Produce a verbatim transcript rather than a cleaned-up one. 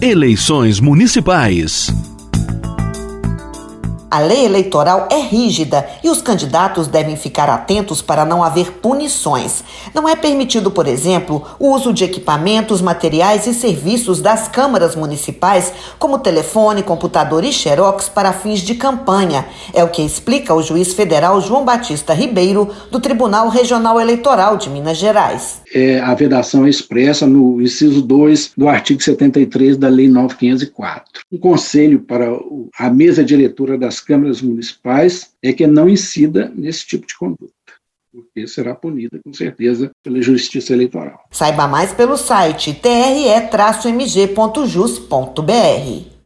Eleições municipais. A lei eleitoral é rígida e os candidatos devem ficar atentos para não haver punições. Não é permitido, por exemplo, o uso de equipamentos, materiais e serviços das câmaras municipais, como telefone, computador e xerox, para fins de campanha. É o que explica o juiz federal João Batista Ribeiro, do Tribunal Regional Eleitoral de Minas Gerais. É, a vedação é expressa no inciso dois do artigo setenta e três da Lei nove mil quinhentos e quatro. Um conselho para a mesa diretora das câmaras municipais é que não incida nesse tipo de conduta, porque será punida, com certeza, pela Justiça Eleitoral. Saiba mais pelo site t r e traço m g ponto jus ponto b r.